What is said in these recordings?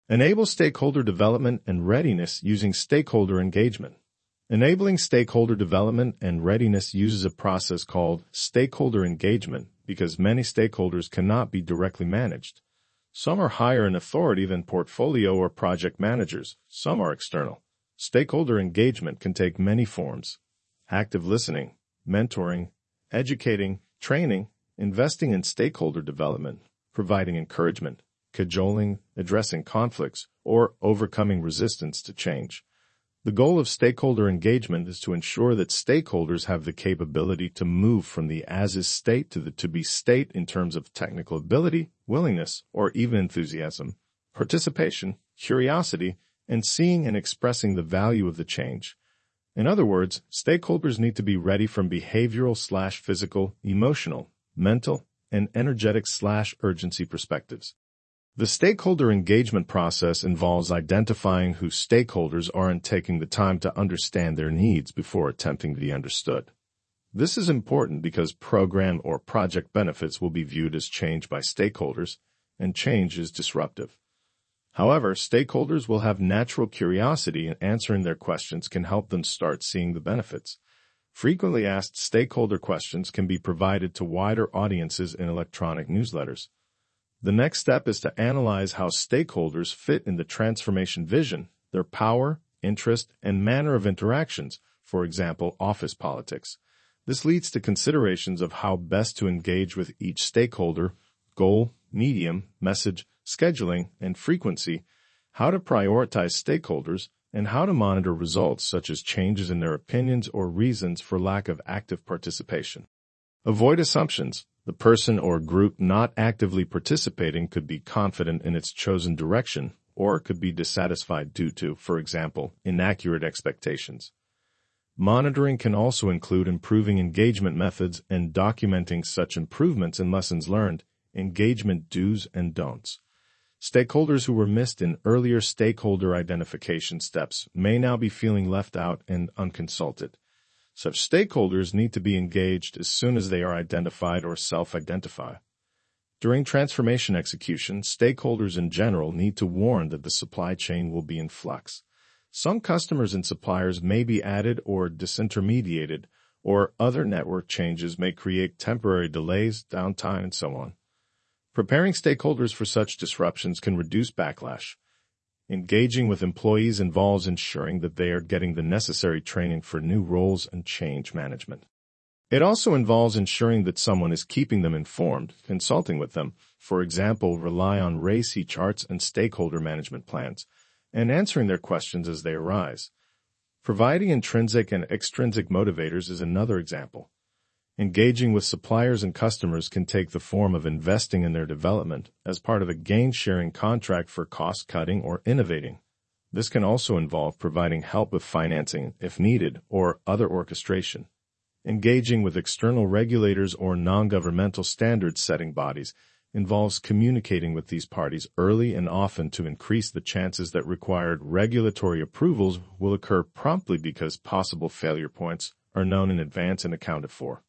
Enable stakeholder development and readiness using stakeholder engagement. Enabling stakeholder development and readiness uses a process called stakeholder engagement because many stakeholders cannot be directly managed. Some are higher in authority than portfolio or project managers. Some are external. Stakeholder engagement can take many forms: active listening, mentoring, educating, training, investing in stakeholder development, providing encouragement, cajoling, addressing conflicts, or overcoming resistance to change. The goal of stakeholder engagement is to ensure that stakeholders have the capability to move from the as-is state to the to-be state in terms of technical ability, willingness, or even enthusiasm, participation, curiosity, and seeing and expressing the value of the change. In other words, stakeholders need to be ready from behavioral/physical, emotional, mental, and energetic/urgency perspectives. The stakeholder engagement process involves identifying who stakeholders are and taking the time to understand their needs before attempting to be understood. This is important because program or project benefits will be viewed as change by stakeholders, and change is disruptive. However, stakeholders will have natural curiosity, and answering their questions can help them start seeing the benefits. Frequently asked stakeholder questions can be provided to wider audiences in electronic newsletters. The next step is to analyze how stakeholders fit in the transformation vision, their power, interest, and manner of interactions, for example, office politics. This leads to considerations of how best to engage with each stakeholder, goal, medium, message, scheduling, and frequency, how to prioritize stakeholders, and how to monitor results such as changes in their opinions or reasons for lack of active participation. Avoid assumptions. The person or group not actively participating could be confident in its chosen direction or could be dissatisfied due to, for example, inaccurate expectations. Monitoring can also include improving engagement methods and documenting such improvements and lessons learned, engagement do's and don'ts. Stakeholders who were missed in earlier stakeholder identification steps may now be feeling left out and unconsulted. Such stakeholders need to be engaged as soon as they are identified or self-identify. During transformation execution, stakeholders in general need to warn that the supply chain will be in flux. Some customers and suppliers may be added or disintermediated, or other network changes may create temporary delays, downtime, and so on. Preparing stakeholders for such disruptions can reduce backlash. Engaging with employees involves ensuring that they are getting the necessary training for new roles and change management. It also involves ensuring that someone is keeping them informed, consulting with them, for example, rely on RACI charts and stakeholder management plans, and answering their questions as they arise. Providing intrinsic and extrinsic motivators is another example. Engaging with suppliers and customers can take the form of investing in their development as part of a gain-sharing contract for cost-cutting or innovating. This can also involve providing help with financing, if needed, or other orchestration. Engaging with external regulators or non-governmental standards-setting bodies involves communicating with these parties early and often to increase the chances that required regulatory approvals will occur promptly because possible failure points are known in advance and accounted for.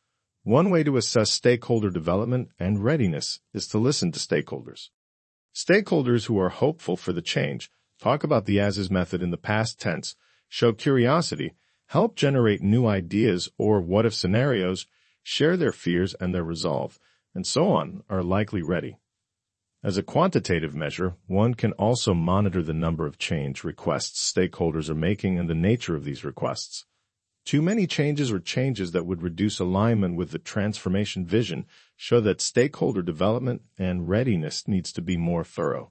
One way to assess stakeholder development and readiness is to listen to stakeholders. Stakeholders who are hopeful for the change talk about the as-is method in the past tense, show curiosity, help generate new ideas or what-if scenarios, share their fears and their resolve, and so on, are likely ready. As a quantitative measure, one can also monitor the number of change requests stakeholders are making and the nature of these requests. Too many changes or changes that would reduce alignment with the transformation vision show that stakeholder development and readiness needs to be more thorough.